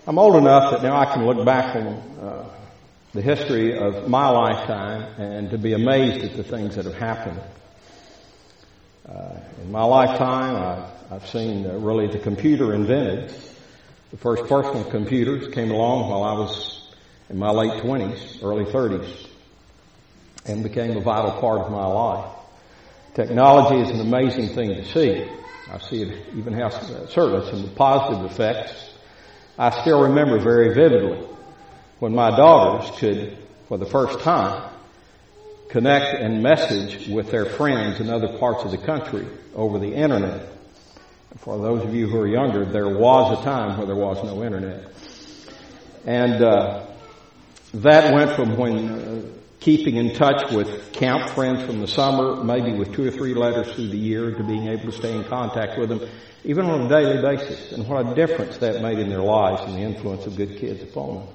I'm old enough that now I can look back on the history of my lifetime and to be amazed at the things that have happened. In my lifetime, I've seen really the computer invented. The first personal computers came along while I was in my late 20s, early 30s, and became a vital part of my life. Technology is an amazing thing to see. I see it even has certainly some positive effects. I still remember very vividly when my daughters could, for the first time, connect and message with their friends in other parts of the country over the internet. For those of you who are younger, there was a time where there was no internet. And that went from when keeping in touch with camp friends from the summer, maybe with 2 or 3 letters through the year, to being able to stay in contact with them, even on a daily basis, and what a difference that made in their lives and the influence of good kids upon them.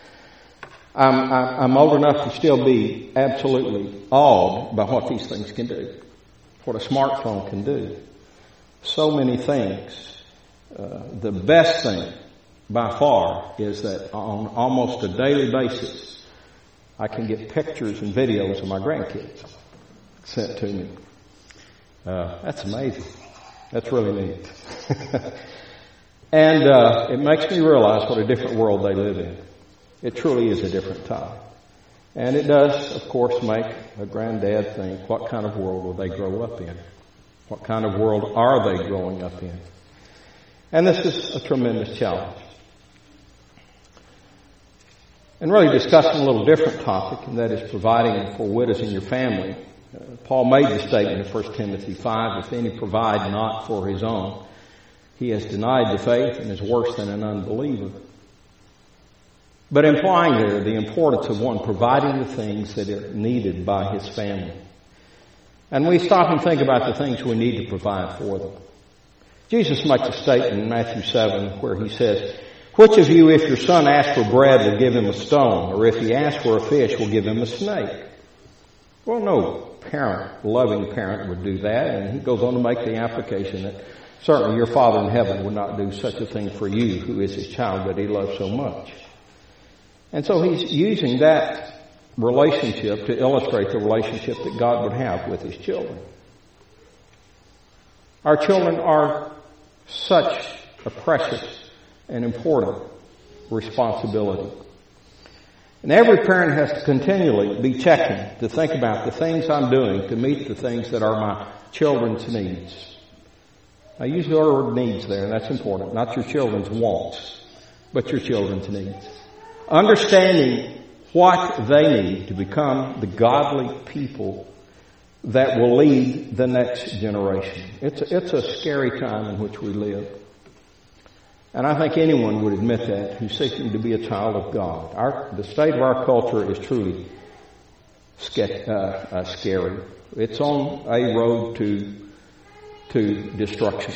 I'm old enough to still be absolutely awed by what these things can do, what a smartphone can do. So many things. The best thing, by far, is that on almost a daily basis, I can get pictures and videos of my grandkids sent to me. That's amazing. That's really neat. And it makes me realize what a different world they live in. It truly is a different time. And it does, of course, make a granddad think, what kind of world will they grow up in? What kind of world are they growing up in? And this is a tremendous challenge. And really discussing a little different topic, and that is providing for widows in your family. Paul made the statement in 1 Timothy 5, if any provide not for his own, he has denied the faith and is worse than an unbeliever. But implying there the importance of one providing the things that are needed by his family. And we stop and think about the things we need to provide for them. Jesus makes a statement in Matthew 7 where he says, which of you, if your son asks for bread, will give him a stone? Or if he asks for a fish, will give him a snake? Well, no parent, loving parent would do that. And he goes on to make the application that certainly your Father in heaven would not do such a thing for you, who is his child that he loves so much. And so he's using that relationship to illustrate the relationship that God would have with his children. Our children are such a precious and important responsibility. And every parent has to continually be checking to think about the things I'm doing to meet the things that are my children's needs. I use the word needs there, and that's important. Not your children's wants, but your children's needs. Understanding what they need to become the godly people that will lead the next generation. It's a scary time in which we live. And I think anyone would admit that who's seeking to be a child of God. The state of our culture is truly scary. It's on a road to destruction.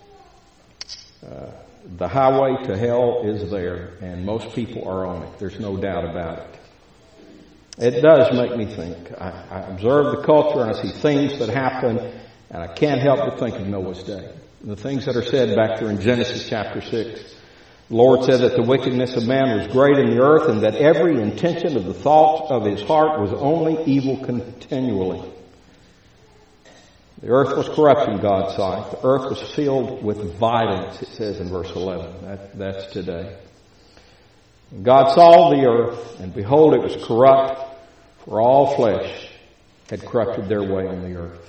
The highway to hell is there, and most people are on it. There's no doubt about it. It does make me think. I observe the culture and I see things that happen, and I can't help but think of Noah's day. The things that are said back there in Genesis chapter 6. The Lord said that the wickedness of man was great in the earth, and that every intention of the thoughts of his heart was only evil continually. The earth was corrupt in God's sight. The earth was filled with violence, it says in verse 11. That's today. And God saw the earth, and behold, it was corrupt, for all flesh had corrupted their way on the earth.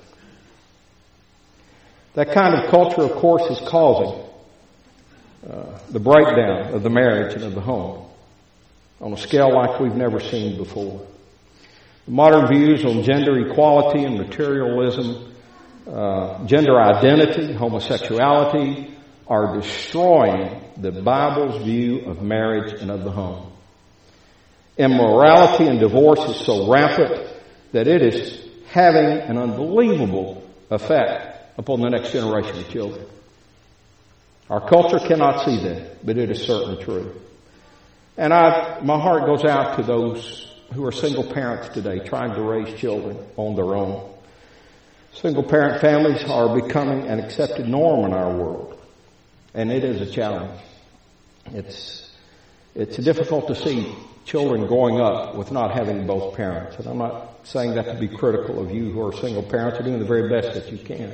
That kind of culture, of course, is causing the breakdown of the marriage and of the home on a scale like we've never seen before. The modern views on gender equality and materialism, gender identity, homosexuality, are destroying the Bible's view of marriage and of the home. Immorality and divorce is so rampant that it is having an unbelievable effect upon the next generation of children. Our culture cannot see that, but it is certainly true. And my heart goes out to those who are single parents today trying to raise children on their own. Single parent families are becoming an accepted norm in our world, and it is a challenge. It's It's difficult to see children growing up with not having both parents. And I'm not saying that to be critical of you who are single parents. You're doing the very best that you can.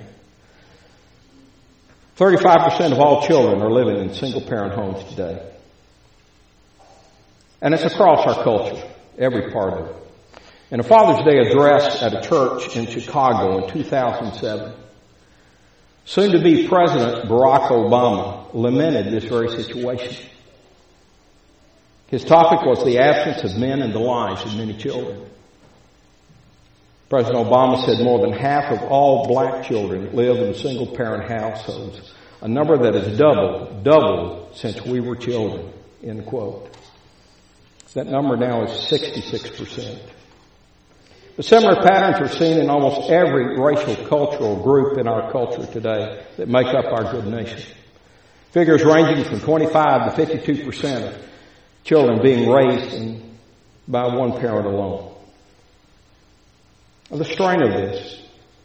35% of all children are living in single-parent homes today. And it's across our culture, every part of it. In a Father's Day address at a church in Chicago in 2007, soon-to-be President Barack Obama lamented this very situation. His topic was the absence of men in the lives of many children. President Obama said more than half of all black children live in single-parent households, a number that has doubled since we were children, end quote. That number now is 66%. But similar patterns are seen in almost every racial cultural group in our culture today that make up our good nation. Figures ranging from 25 to 52% of children being raised by one parent alone. The strain of this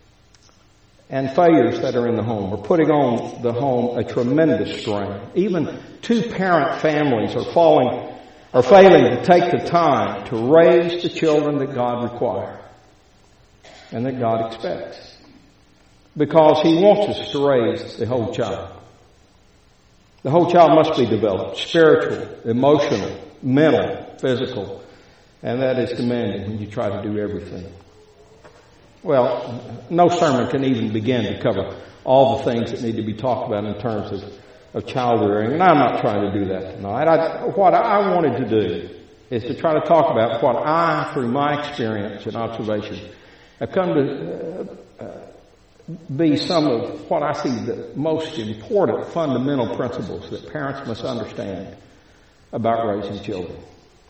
and failures that are in the home are putting on the home a tremendous strain. Even two-parent families are failing to take the time to raise the children that God requires and that God expects. Because He wants us to raise the whole child. The whole child must be developed, spiritual, emotional, mental, physical, and that is demanding when you try to do everything. Well, no sermon can even begin to cover all the things that need to be talked about in terms of child rearing, and I'm not trying to do that tonight. What I wanted to do is to try to talk about what I, through my experience and observation, have come to be some of what I see the most important fundamental principles that parents must understand about raising children.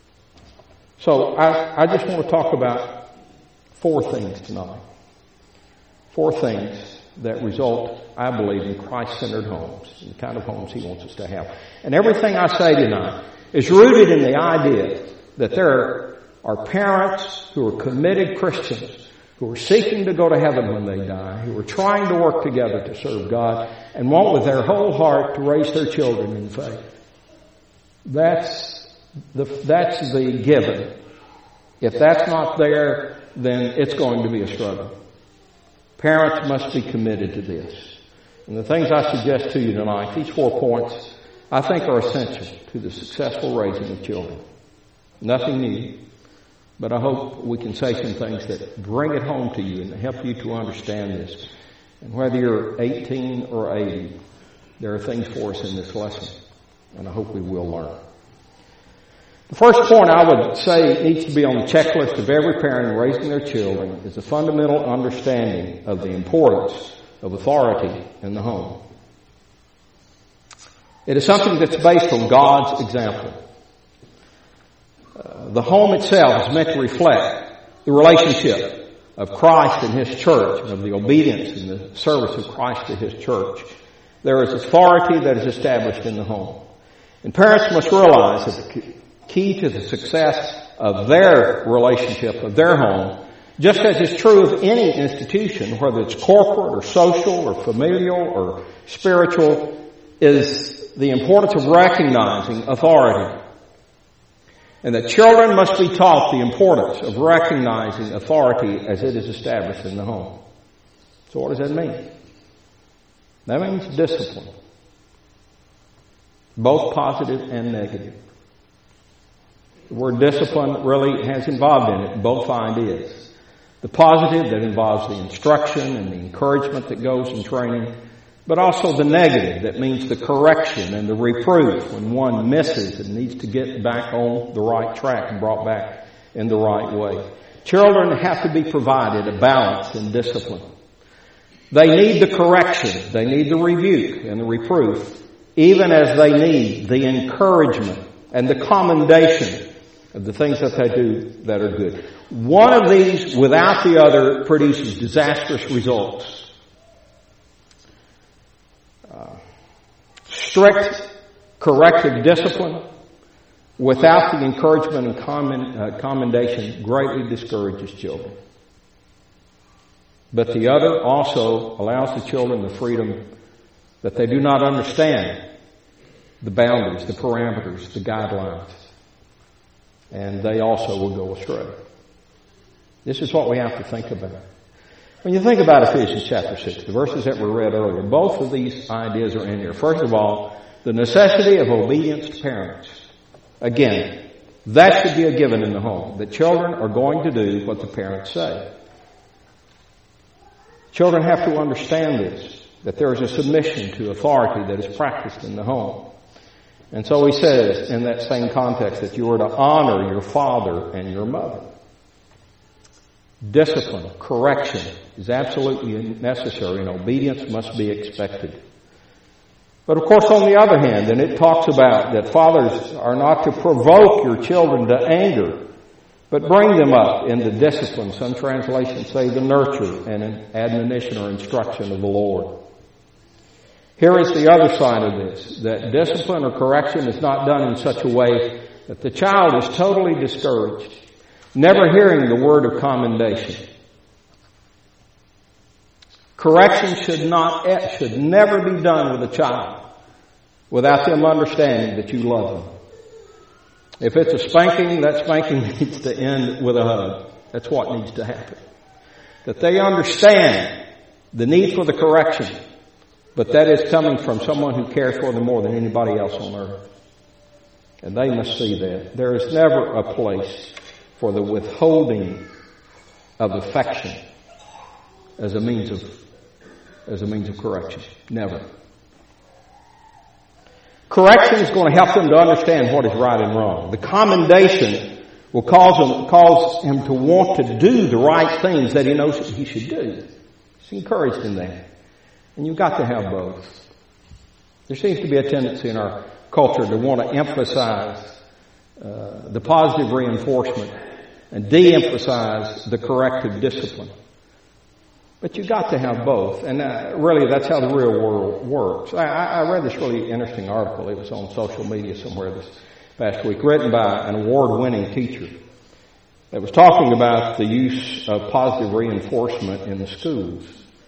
So I just want to talk about 4 things tonight. 4 things that result, I believe, in Christ-centered homes, the kind of homes He wants us to have. And everything I say tonight is rooted in the idea that there are parents who are committed Christians who are seeking to go to heaven when they die, who are trying to work together to serve God, and want with their whole heart to raise their children in faith. That's the given. If that's not there, then it's going to be a struggle. Parents must be committed to this. And the things I suggest to you tonight, these 4 points, I think are essential to the successful raising of children. Nothing new, but I hope we can say some things that bring it home to you and help you to understand this. And whether you're 18 or 80, there are things for us in this lesson, and I hope we will learn. The first point I would say needs to be on the checklist of every parent raising their children is a fundamental understanding of the importance of authority in the home. It is something that's based on God's example. The home itself is meant to reflect the relationship of Christ and His church, and of the obedience and the service of Christ to His church. There is authority that is established in the home. And parents must realize that the key to the success of their relationship, of their home, just as is true of any institution, whether it's corporate or social or familial or spiritual, is the importance of recognizing authority. And that children must be taught the importance of recognizing authority as it is established in the home. So what does that mean? That means discipline. Both positive and negative. The word discipline really has involved in it both ideas. The positive that involves the instruction and the encouragement that goes in training, but also the negative that means the correction and the reproof when one misses and needs to get back on the right track and brought back in the right way. Children have to be provided a balance in discipline. They need the correction, they need the rebuke and the reproof, even as they need the encouragement and the commendation of the things that they do that are good. One of these without the other produces disastrous results. Strict corrective discipline without the encouragement and commendation greatly discourages children. But the other also allows the children the freedom that they do not understand the boundaries, the parameters, the guidelines. And they also will go astray. This is what we have to think about. When you think about Ephesians chapter 6, the verses that were read earlier, both of these ideas are in here. First of all, the necessity of obedience to parents. Again, that should be a given in the home, that children are going to do what the parents say. Children have to understand this, that there is a submission to authority that is practiced in the home. And so he says in that same context that you are to honor your father and your mother. Discipline, correction is absolutely necessary, and obedience must be expected. But of course, on the other hand, and it talks about that fathers are not to provoke your children to anger, but bring them up into discipline. Some translations say the nurture and an admonition or instruction of the Lord. Here is the other side of this, that discipline or correction is not done in such a way that the child is totally discouraged, never hearing the word of commendation. Correction should never be done with a child without them understanding that you love them. If it's a spanking, that spanking needs to end with a hug. That's what needs to happen. That they understand the need for the correction, but that is coming from someone who cares for them more than anybody else on earth. And they must see that. There is never a place for the withholding of affection as a means of correction. Never. Correction is going to help them to understand what is right and wrong. The commendation will cause him to want to do the right things that he knows he should do. He's encouraged in that. And you've got to have both. There seems to be a tendency in our culture to want to emphasize the positive reinforcement and de-emphasize the corrective discipline. But you've got to have both. And really, that's how the real world works. I read this really interesting article. It was on social media somewhere this past week, written by an award-winning teacher that was talking about the use of positive reinforcement in the schools.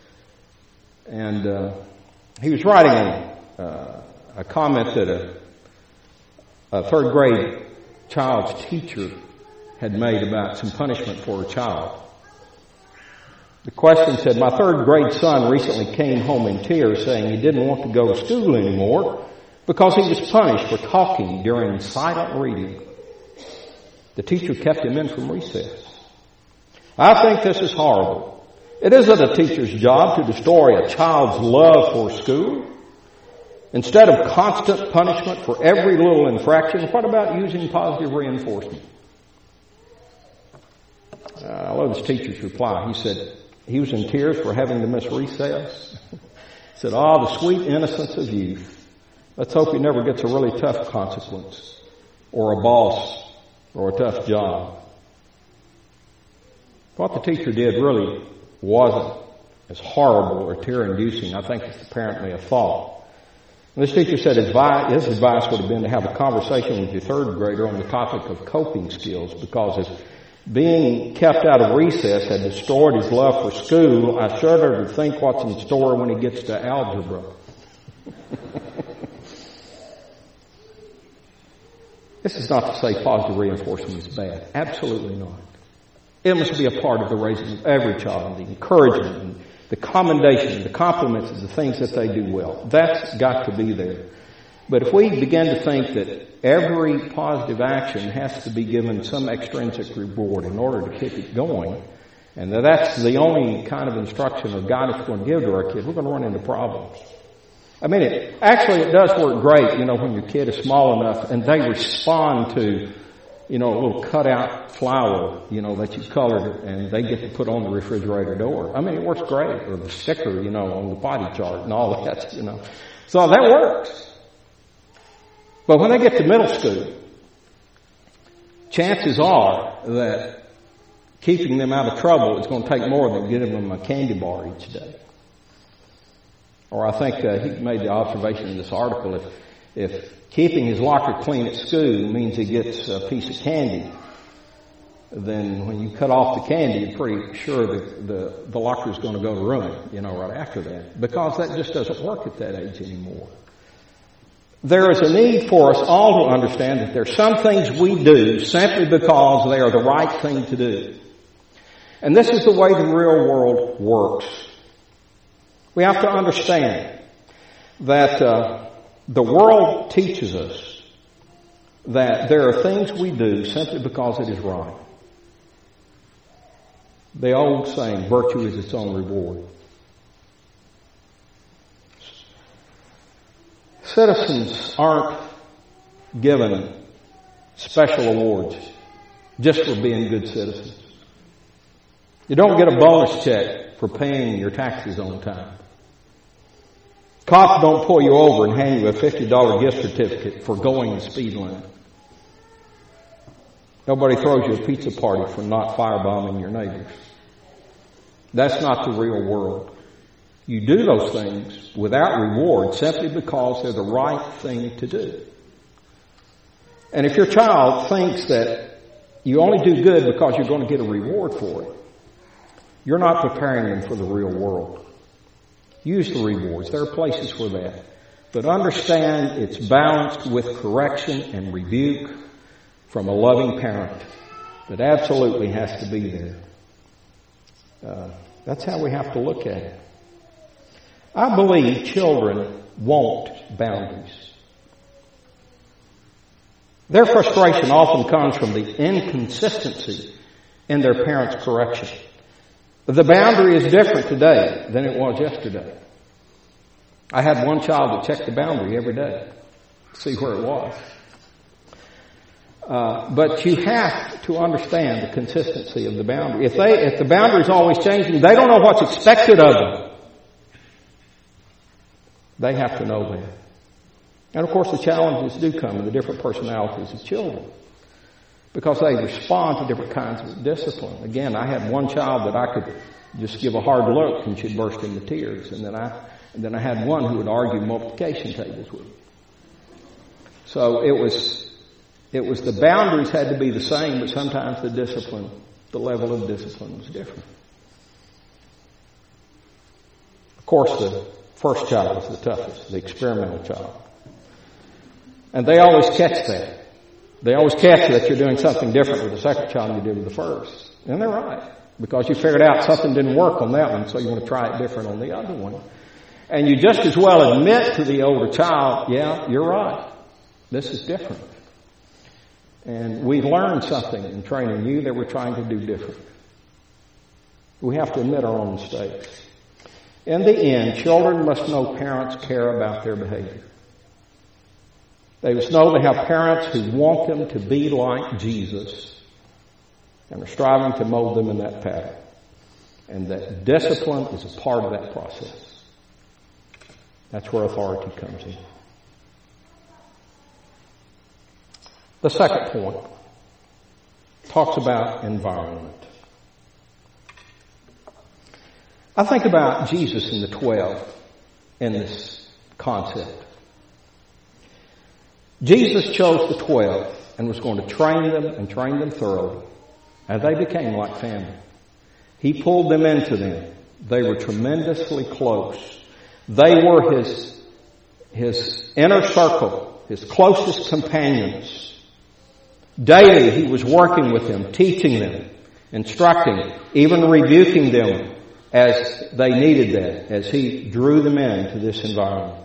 And he was writing a comment that a third grade child's teacher had made about some punishment for a child. The question said, my third grade son recently came home in tears saying he didn't want to go to school anymore because he was punished for talking during silent reading. The teacher kept him in from recess. I think this is horrible. It isn't a teacher's job to destroy a child's love for school. Instead of constant punishment for every little infraction, what about using positive reinforcement? I love this teacher's reply. He said, he was in tears for having to miss recess. He said, the sweet innocence of youth. Let's hope he never gets a really tough consequence or a boss or a tough job. What the teacher did really wasn't as horrible or tear-inducing, I think, as the parent may have thought. And this teacher said his advice would have been to have a conversation with your third grader on the topic of coping skills, because if being kept out of recess had destroyed his love for school, I shudder to think what's in store when he gets to algebra. This is not to say positive reinforcement is bad. Absolutely not. It must be a part of the raising of every child, the encouragement, and the commendation, the compliments of the things that they do well. That's got to be there. But if we begin to think that every positive action has to be given some extrinsic reward in order to keep it going, and that's the only kind of instruction or guidance we're going to give to our kids, we're going to run into problems. I mean, it does work great, when your kid is small enough and they respond to, a little cutout flower, that you colored and they get to put on the refrigerator door. I mean, it works great. Or the sticker, on the potty chart and all that, So that works. But when they get to middle school, chances are that keeping them out of trouble is going to take more than giving them a candy bar each day. Or I think he made the observation in this article, if keeping his locker clean at school means he gets a piece of candy, then when you cut off the candy, you're pretty sure that the locker is going to go to ruin, right after that. Because that just doesn't work at that age anymore. there is a need for us all to understand that there are some things we do simply because they are the right thing to do. And this is the way the real world works. We have to understand that the world teaches us that there are things we do simply because it is right. The old saying, virtue is its own reward. Citizens aren't given special awards just for being good citizens. You don't get a bonus check for paying your taxes on time. Cops don't pull you over and hand you a $50 gift certificate for going the speed limit. Nobody throws you a pizza party for not firebombing your neighbors. That's not the real world. You do those things without reward simply because they're the right thing to do. And if your child thinks that you only do good because you're going to get a reward for it, you're not preparing them for the real world. Use the rewards. There are places for that. But understand it's balanced with correction and rebuke from a loving parent that absolutely has to be there. That's how we have to look at it. I believe children want boundaries. Their frustration often comes from the inconsistency in their parents' correction. The boundary is different today than it was yesterday. I had one child that checked the boundary every day to see where it was. But you have to understand the consistency of the boundary. If the boundary is always changing, they don't know what's expected of them. They have to know that. And of course the challenges do come in the different personalities of children, because they respond to different kinds of discipline. Again, I had one child that I could just give a hard look and she'd burst into tears. And then I had one who would argue multiplication tables with me. So it was the boundaries had to be the same, but sometimes the level of discipline was different. Of course, the first child was the toughest, the experimental child. And they always catch that. They always catch that you're doing something different with the second child than you did with the first. And they're right, because you figured out something didn't work on that one, so you want to try it different on the other one. And you just as well admit to the older child, yeah, you're right. This is different. And we've learned something in training you that we're trying to do different. We have to admit our own mistakes. In the end, children must know parents care about their behavior. They must know they have parents who want them to be like Jesus and are striving to mold them in that pattern. And that discipline is a part of that process. That's where authority comes in. The second point talks about environment. I think about Jesus and the 12 in this concept. Jesus chose the 12 and was going to train them thoroughly. And they became like family. He pulled them into them. They were tremendously close. They were his inner circle, his closest companions. Daily he was working with them, teaching them, instructing, even rebuking them as they needed that, as he drew them into this environment.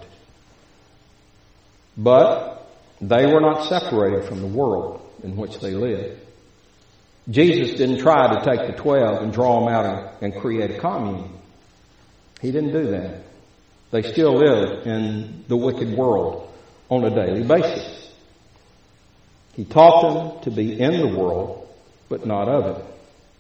But they were not separated from the world in which they lived. Jesus didn't try to take the 12 and draw them out and create a commune. He didn't do that. They still lived in the wicked world on a daily basis. He taught them to be in the world, but not of it.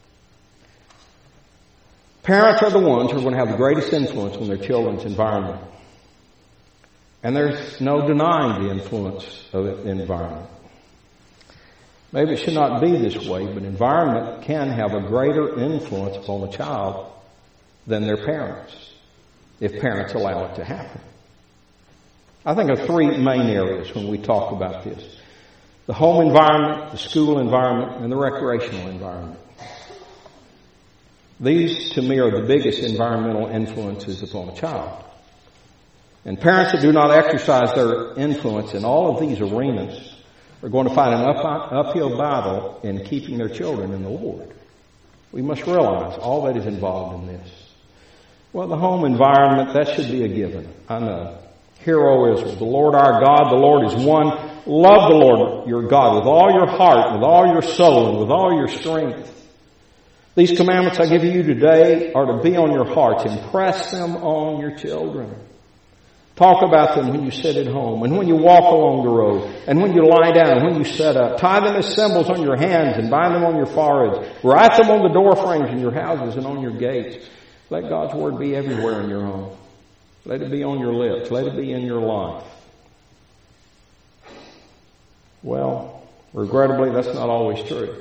Parents are the ones who are going to have the greatest influence on their children's environment. And there's no denying the influence of the environment. Maybe it should not be this way, but environment can have a greater influence upon a child than their parents, if parents allow it to happen. I think of three main areas when we talk about this: the home environment, the school environment, and the recreational environment. These, to me, are the biggest environmental influences upon a child. And parents that do not exercise their influence in all of these arenas are going to find an uphill battle in keeping their children in the Lord. We must realize all that is involved in this. Well, the home environment, that should be a given. I know. Hear, O Israel, the Lord our God, the Lord is one. Love the Lord your God with all your heart, with all your soul, and with all your strength. These commandments I give you today are to be on your hearts. Impress them on your children. Talk about them when you sit at home and when you walk along the road and when you lie down and when you sit up. Tie them as symbols on your hands and bind them on your foreheads. Write them on the door frames in your houses and on your gates. Let God's word be everywhere in your home. Let it be on your lips. Let it be in your life. Well, regrettably, that's not always true.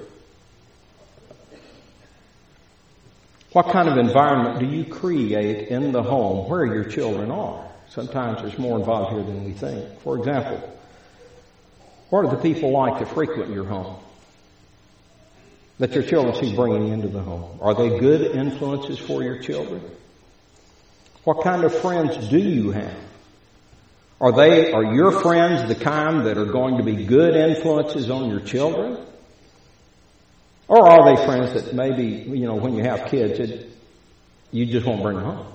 What kind of environment do you create in the home where your children are? Sometimes there's more involved here than we think. For example, what are the people like that frequent your home? That your children see bringing into the home? Are they good influences for your children? What kind of friends do you have? Are your friends the kind that are going to be good influences on your children? Or are they friends that maybe, when you have kids, you just won't bring them home?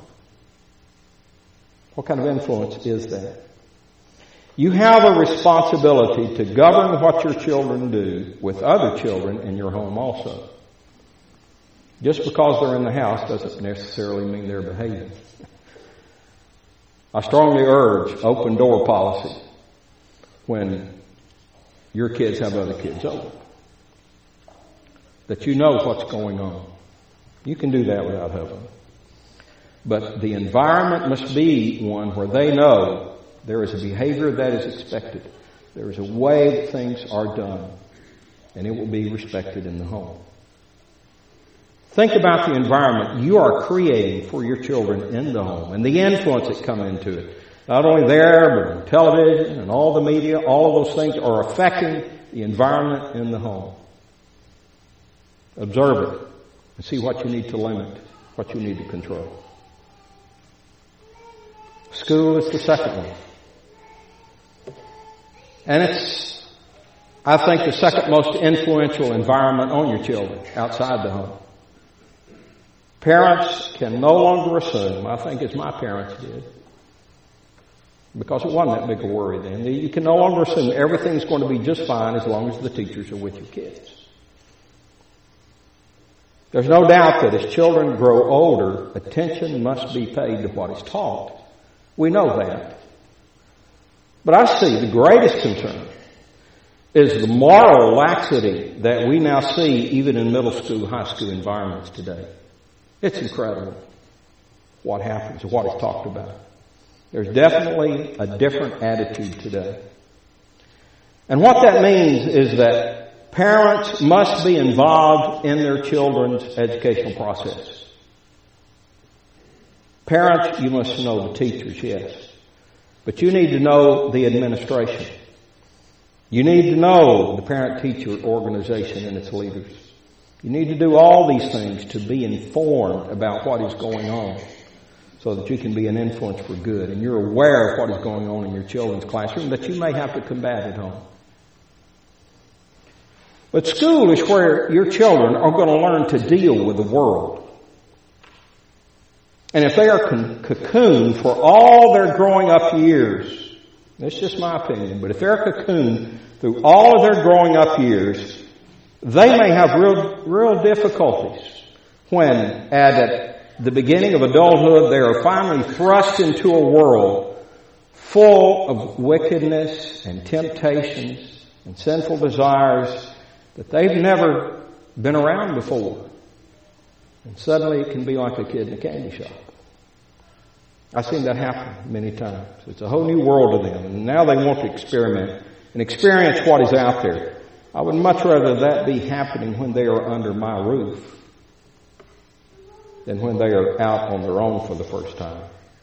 What kind of influence is that? You have a responsibility to govern what your children do with other children in your home also. Just because they're in the house doesn't necessarily mean they're behaving. I strongly urge open door policy when your kids have other kids over. That you know what's going on. You can do that without helping. But the environment must be one where they know there is a behavior that is expected. There is a way that things are done. And it will be respected in the home. Think about the environment you are creating for your children in the home and the influence that come into it. Not only there, but on television and all the media, all of those things are affecting the environment in the home. Observe it and see what you need to limit, what you need to control. School is the second one. And it's, I think, the second most influential environment on your children outside the home. Parents can no longer assume, I think as my parents did, because it wasn't that big a worry then, you can no longer assume everything's going to be just fine as long as the teachers are with your kids. There's no doubt that as children grow older, attention must be paid to what is taught. We know that. But I see the greatest concern is the moral laxity that we now see even in middle school, high school environments today. It's incredible what happens and what is talked about. There's definitely a different attitude today. And what that means is that parents must be involved in their children's educational process. Parents, you must know the teachers, yes. But you need to know the administration. You need to know the parent-teacher organization and its leaders. You need to do all these things to be informed about what is going on so that you can be an influence for good and you're aware of what is going on in your children's classroom that you may have to combat at home. But school is where your children are going to learn to deal with the world. And if they are cocooned for all their growing up years, that's just my opinion, but if they're cocooned through all of their growing up years, they may have real difficulties when at the beginning of adulthood they are finally thrust into a world full of wickedness and temptations and sinful desires that they've never been around before. And suddenly it can be like a kid in a candy shop. I've seen that happen many times. It's a whole new world to them. And now they want to experiment and experience what is out there. I would much rather that be happening when they are under my roof than when they are out on their own for the first time.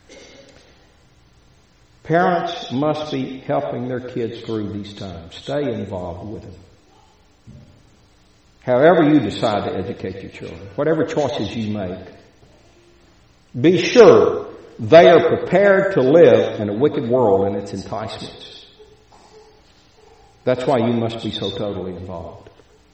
Parents must be helping their kids through these times. Stay involved with them. However you decide to educate your children, whatever choices you make, be sure they are prepared to live in a wicked world and its enticements. That's why you must be so totally involved.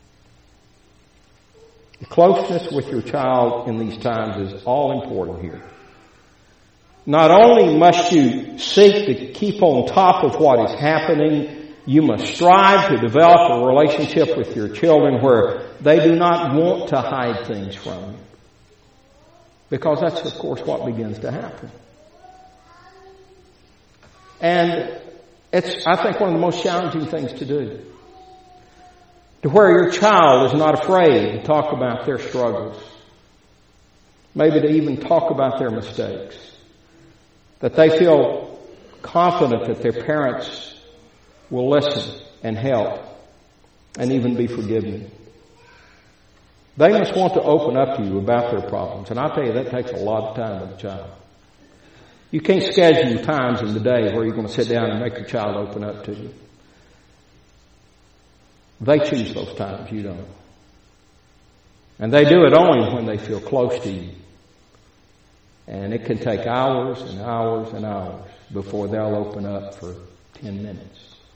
The closeness with your child in these times is all important here. Not only must you seek to keep on top of what is happening, you must strive to develop a relationship with your children where they do not want to hide things from you. Because that's, of course, what begins to happen. And it's, I think, one of the most challenging things to do. To where your child is not afraid to talk about their struggles. Maybe to even talk about their mistakes. That they feel confident that their parents will listen and help and even be forgiving. They must want to open up to you about their problems. And I'll tell you, that takes a lot of time with a child. You can't schedule times in the day where you're going to sit down and make your child open up to you. They choose those times, you don't. And they do it only when they feel close to you. And it can take hours and hours and hours before they'll open up for 10 minutes.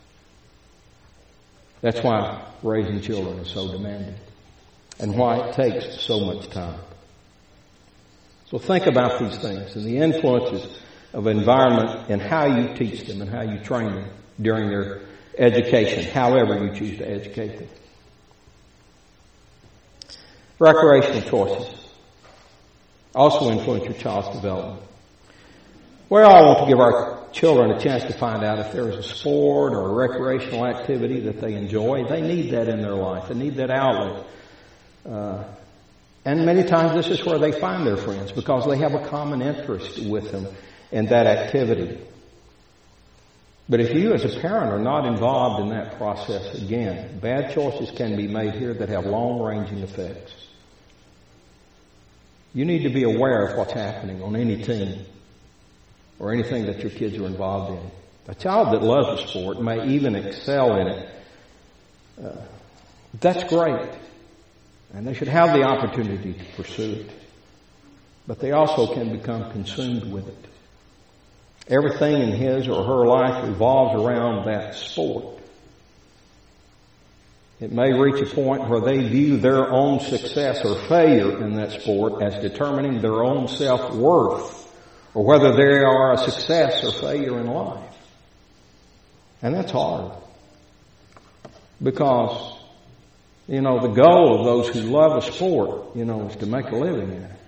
That's why raising children is so demanding. And why it takes so much time. So think about these things and the influences of environment and how you teach them and how you train them during their education, however you choose to educate them. Recreational choices also influence your child's development. We all want to give our children a chance to find out if there is a sport or a recreational activity that they enjoy. They need that in their life. They need that outlet. And many times this is where they find their friends because they have a common interest with them in that activity. But if you as a parent are not involved in that process, again, bad choices can be made here that have long-ranging effects. You need to be aware of what's happening on any team or anything that your kids are involved in. A child that loves a sport may even excel in it. That's great. And they should have the opportunity to pursue it. But they also can become consumed with it. Everything in his or her life revolves around that sport. It may reach a point where they view their own success or failure in that sport as determining their own self-worth or whether they are a success or failure in life. And that's hard. Because, the goal of those who love a sport, is to make a living in it.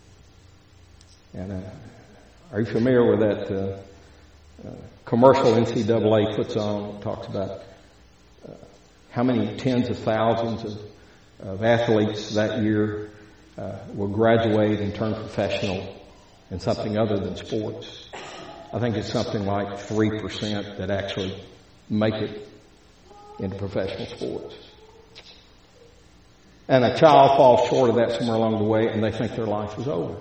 And are you familiar with that commercial NCAA puts on? It talks about how many tens of thousands of athletes that year will graduate and turn professional in something other than sports. I think it's something like 3% that actually make it into professional sports. And a child falls short of that somewhere along the way and they think their life is over.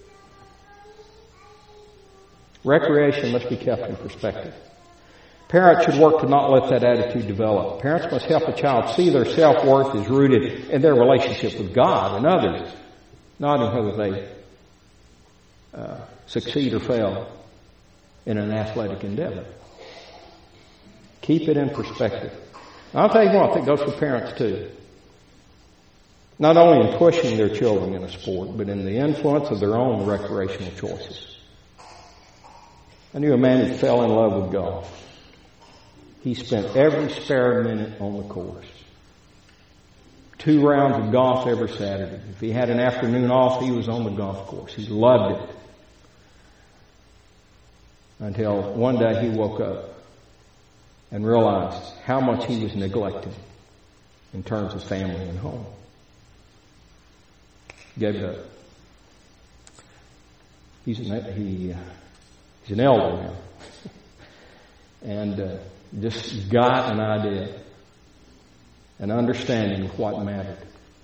Recreation must be kept in perspective. Parents should work to not let that attitude develop. Parents must help a child see their self-worth is rooted in their relationship with God and others, not in whether they succeed or fail in an athletic endeavor. Keep it in perspective. I'll tell you what, that goes for parents too. Not only in pushing their children in a sport, but in the influence of their own recreational choices. I knew a man who fell in love with golf. He spent every spare minute on the course. 2 rounds of golf every Saturday. If he had an afternoon off, he was on the golf course. He loved it. Until one day he woke up and realized how much he was neglected in terms of family and home. Gave it up. He's an elder now. And just got an idea, an understanding of what mattered.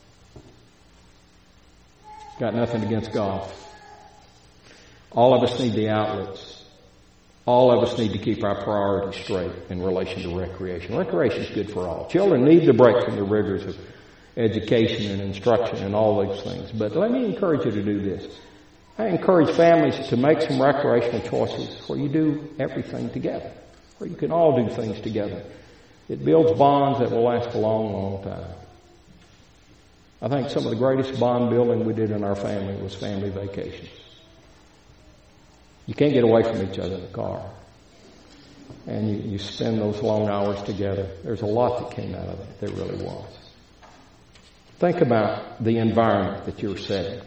Got nothing against golf. All of us need the outlets. All of us need to keep our priorities straight in relation to recreation. Recreation is good for all. Children need to break from the rigors of education and instruction and all those things. But let me encourage you to do this. I encourage families to make some recreational choices where you do everything together, where you can all do things together. It builds bonds that will last a long, long time. I think some of the greatest bond building we did in our family was family vacations. You can't get away from each other in the car. And you spend those long hours together. There's a lot that came out of it. There really was. Think about the environment that you're setting.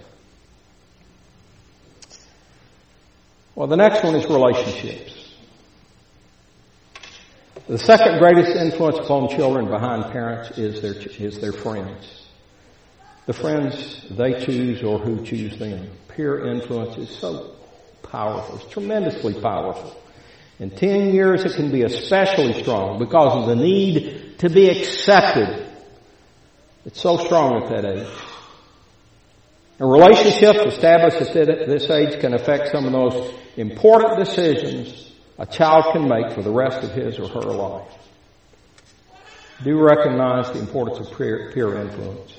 Well, the next one is relationships. The second greatest influence upon children behind parents is their friends. The friends they choose or who choose them. Peer influence is so powerful. It's tremendously powerful. In 10 years it can be especially strong because of the need to be accepted. It's so strong at that age. And relationships established at this age can affect some of the most important decisions a child can make for the rest of his or her life. Do recognize the importance of peer influence.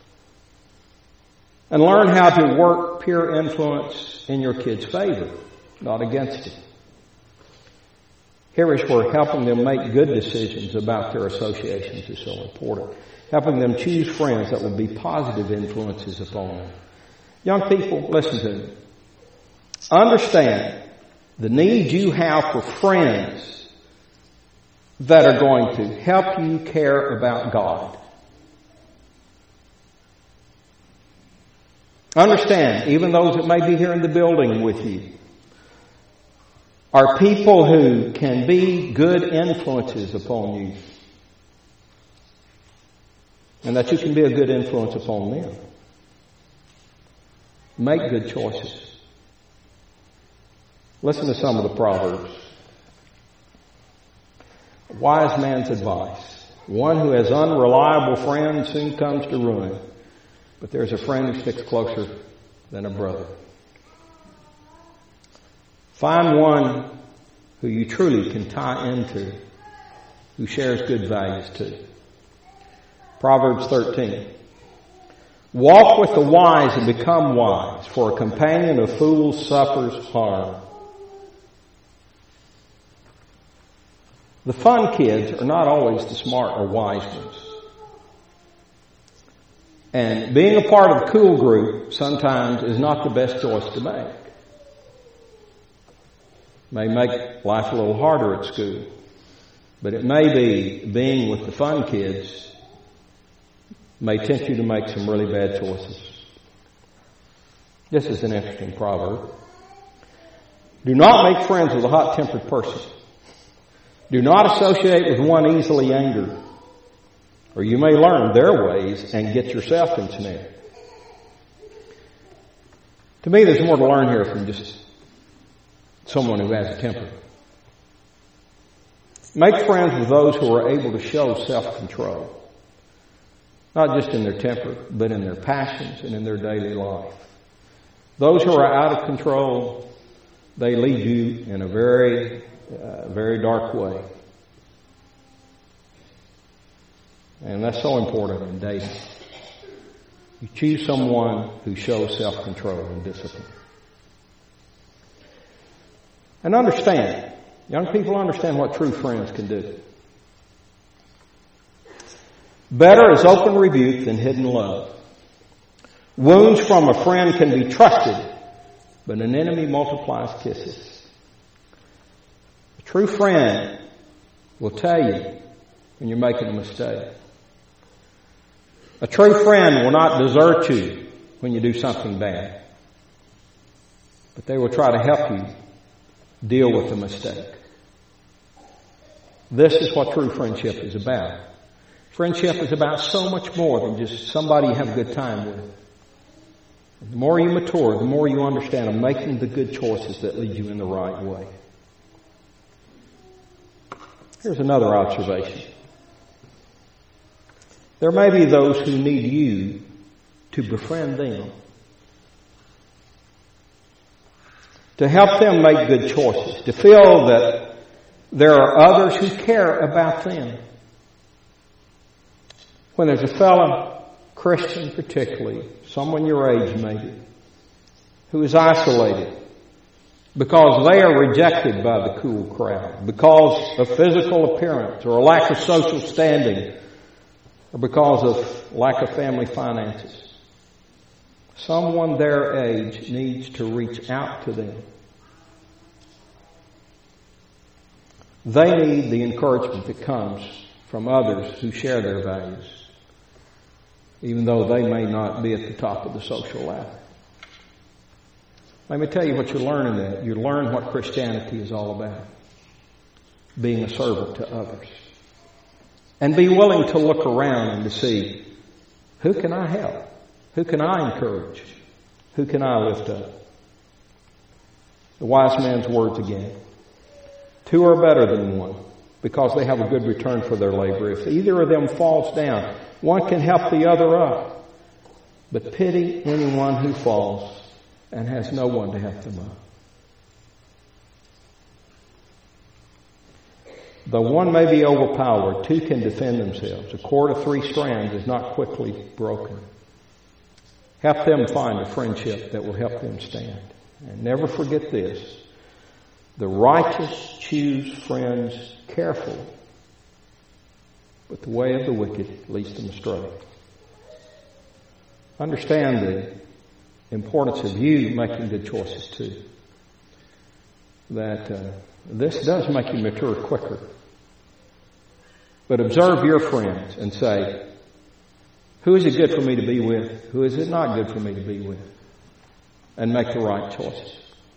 And learn how to work peer influence in your kid's favor, not against it. Here is where helping them make good decisions about their associations is so important. Helping them choose friends that will be positive influences upon them. Young people, listen to me. Understand the need you have for friends that are going to help you care about God. Understand, even those that may be here in the building with you, are people who can be good influences upon you. And that you can be a good influence upon them. Make good choices. Listen to some of the Proverbs. A wise man's advice. One who has unreliable friends soon comes to ruin. But there's a friend who sticks closer than a brother. Find one who you truly can tie into, who shares good values too. Proverbs 13. Walk with the wise and become wise, for a companion of fools suffers harm. The fun kids are not always the smart or wise ones. And being a part of a cool group sometimes is not the best choice to make. May make life a little harder at school. But it may be being with the fun kids may tempt you to make some really bad choices. This is an interesting proverb. Do not make friends with a hot-tempered person. Do not associate with one easily angered, or you may learn their ways and get yourself ensnared. To me, there's more to learn here from just someone who has a temper. Make friends with those who are able to show self-control. Not just in their temper, but in their passions and in their daily life. Those who are out of control, they lead you in a very dark way. And that's so important in dating. You choose someone who shows self-control and discipline. And understand, young people understand what true friends can do. Better is open rebuke than hidden love. Wounds from a friend can be trusted, but an enemy multiplies kisses. A true friend will tell you when you're making a mistake. A true friend will not desert you when you do something bad, but they will try to help you deal with the mistake. This is what true friendship is about. Friendship is about so much more than just somebody you have a good time with. The more you mature, the more you understand of making the good choices that lead you in the right way. Here's another observation. There may be those who need you to befriend them, to help them make good choices, to feel that there are others who care about them. When there's a fellow Christian particularly, someone your age maybe, who is isolated because they are rejected by the cool crowd, because of physical appearance or a lack of social standing, or because of lack of family finances. Someone their age needs to reach out to them. They need the encouragement that comes from others who share their values, even though they may not be at the top of the social ladder. Let me tell you what you learn in that. You learn what Christianity is all about. Being a servant to others. And be willing to look around and to see, who can I help? Who can I encourage? Who can I lift up? The wise man's words again. Two are better than one, because they have a good return for their labor. If either of them falls down, one can help the other up. But pity anyone who falls and has no one to help them up. Though one may be overpowered, two can defend themselves. A cord of 3 strands is not quickly broken. Help them find a friendship that will help them stand. And never forget this. The righteous choose friends carefully, but the way of the wicked leads them astray. Understand the importance of you making good choices too. That this does make you mature quicker. But observe your friends and say, who is it good for me to be with? Who is it not good for me to be with? And make the right choices.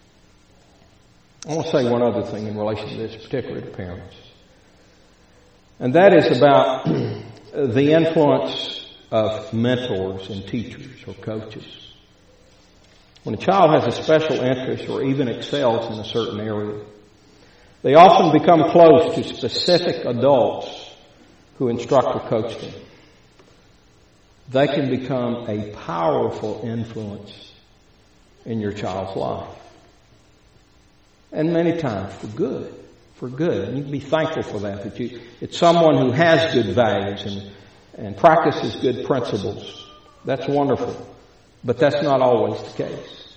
I want to say one other thing in relation to this, particularly to parents. And that is about the influence of mentors and teachers or coaches. When a child has a special interest or even excels in a certain area, they often become close to specific adults who instruct or coach them. They can become a powerful influence in your child's life. And many times for good. For good. And you can be thankful for that it's someone who has good values and practices good principles. That's wonderful. But that's not always the case.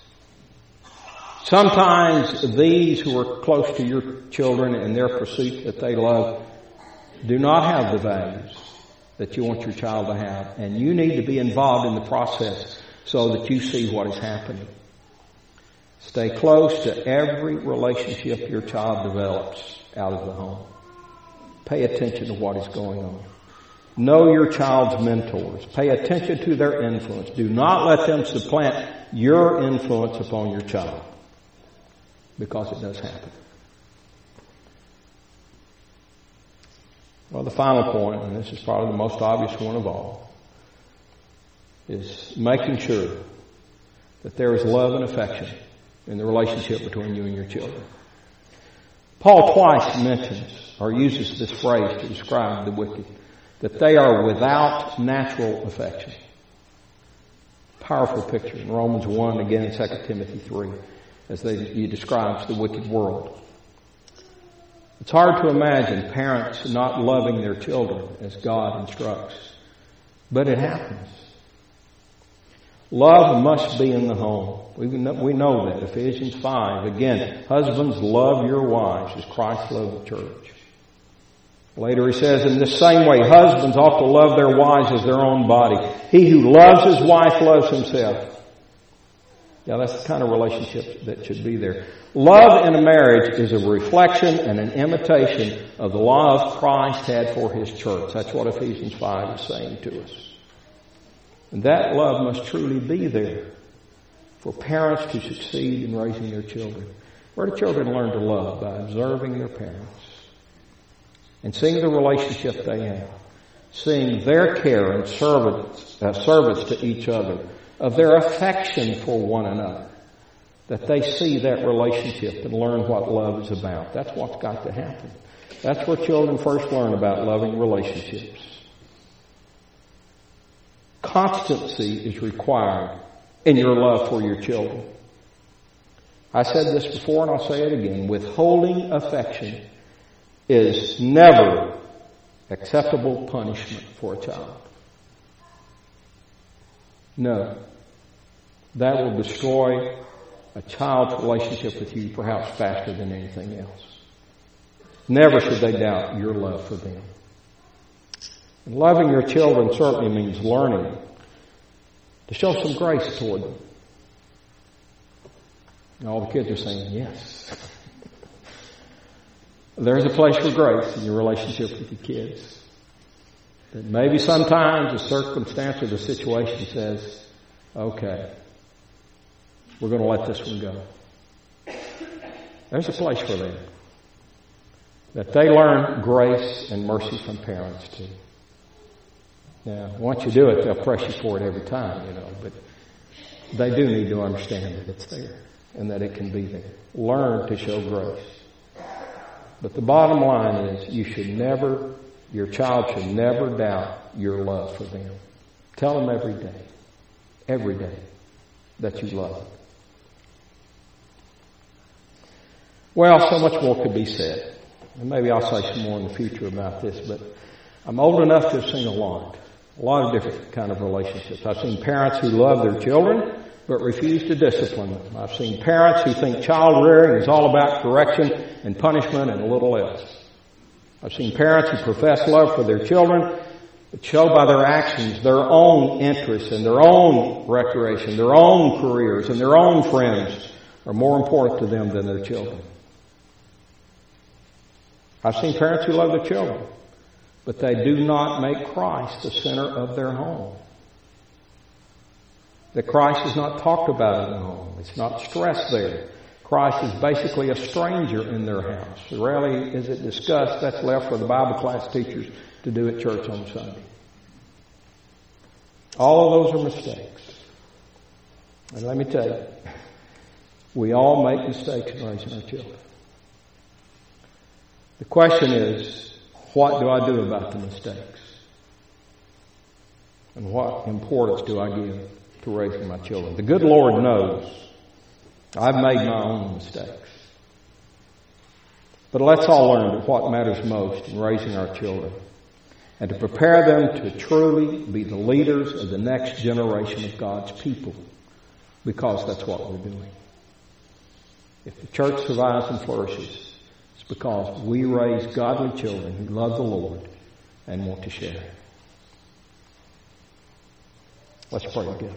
Sometimes these who are close to your children and their pursuit that they love do not have the values that you want your child to have. And you need to be involved in the process so that you see what is happening. Stay close to every relationship your child develops out of the home. Pay attention to what is going on. Know your child's mentors. Pay attention to their influence. Do not let them supplant your influence upon your child, because it does happen. Well, the final point, and this is probably the most obvious one of all, is making sure that there is love and affection in the relationship between you and your children. Paul twice mentions or uses this phrase to describe the wicked, that they are without natural affection. Powerful picture in Romans 1, again in 2 Timothy 3, as he describes the wicked world. It's hard to imagine parents not loving their children as God instructs, but it happens. Love must be in the home. We know that. Ephesians 5. Again, husbands, love your wives as Christ loved the church. Later he says, in this same way, husbands ought to love their wives as their own body. He who loves his wife loves himself. Yeah, that's the kind of relationship that should be there. Love in a marriage is a reflection and an imitation of the love Christ had for his church. That's what Ephesians 5 is saying to us. And that love must truly be there for parents to succeed in raising their children. Where do children learn to love? By observing their parents and seeing the relationship they have, seeing their care and service to each other, of their affection for one another, that they see that relationship and learn what love is about. That's what's got to happen. That's where children first learn about loving relationships. Constancy is required in your love for your children. I said this before and I'll say it again. Withholding affection is never acceptable punishment for a child. No. That will destroy a child's relationship with you perhaps faster than anything else. Never should they doubt your love for them. And loving your children certainly means learning to show some grace toward them. And all the kids are saying, yes. There's a place for grace in your relationship with your kids. That maybe sometimes the circumstance or the situation says, okay, we're going to let this one go. There's a place for them. That they learn grace and mercy from parents too. Now, once you do it, they'll press you for it every time, but they do need to understand that it's there and that it can be there. Learn to show grace. But the bottom line is your child should never doubt your love for them. Tell them every day, that you love them. Well, so much more could be said. And maybe I'll say some more in the future about this, but I'm old enough to have seen a lot of different kind of relationships. I've seen parents who love their children but refuse to discipline them. I've seen parents who think child rearing is all about correction and punishment and a little else. I've seen parents who profess love for their children but show by their actions their own interests and their own recreation, their own careers and their own friends are more important to them than their children. I've seen parents who love their children, but they do not make Christ the center of their home. That Christ is not talked about in the home. It's not stressed there. Christ is basically a stranger in their house. Rarely is it discussed. That's left for the Bible class teachers to do at church on Sunday. All of those are mistakes. And let me tell you, we all make mistakes in raising our children. The question is, what do I do about the mistakes? And what importance do I give to raising my children? The good Lord knows I've made my own mistakes. But let's all learn that what matters most in raising our children and to prepare them to truly be the leaders of the next generation of God's people, because that's what we're doing. If the church survives and flourishes, it's because we raise godly children who love the Lord and want to share it. Let's pray together.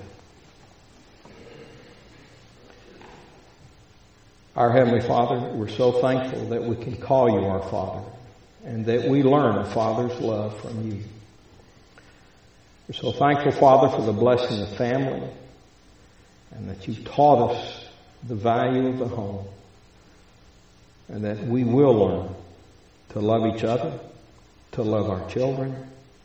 Our Heavenly Father, we're so thankful that we can call you our Father and that we learn a Father's love from you. We're so thankful, Father, for the blessing of family and that you've taught us the value of the home and that we will learn to love each other, to love our children,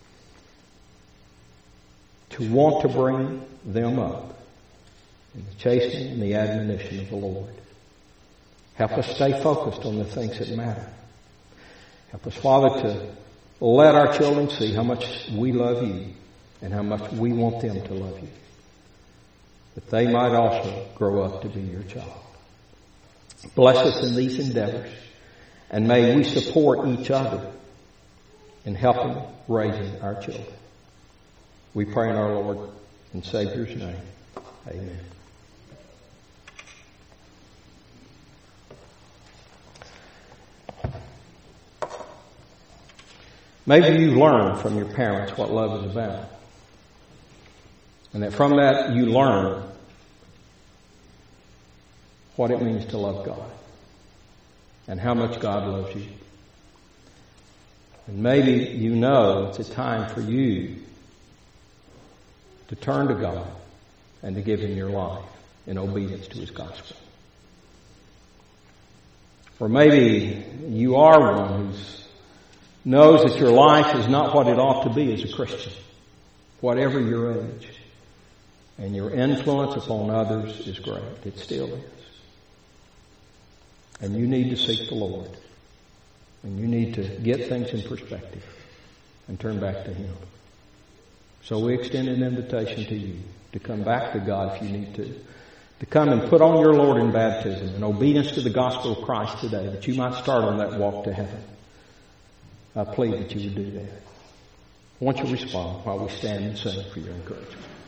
to want to bring them up in the chastening and the admonition of the Lord. Help us stay focused on the things that matter. Help us, Father, to let our children see how much we love you and how much we want them to love you, that they might also grow up to be your child. Bless us in these endeavors, and may we support each other in helping raising our children. We pray in our Lord and Savior's name. Amen. Maybe you've learned from your parents what love is about. And that from that you learn what it means to love God and how much God loves you. And maybe you know it's a time for you to turn to God and to give Him your life in obedience to His gospel. Or maybe you are one who knows that your life is not what it ought to be as a Christian, whatever your age. And your influence upon others is great. It still is. And you need to seek the Lord. And you need to get things in perspective and turn back to Him. So we extend an invitation to you to come back to God if you need to come and put on your Lord in baptism in obedience to the gospel of Christ today, that you might start on that walk to heaven. I plead that you would do that. I want you to respond while we stand and sing for your encouragement.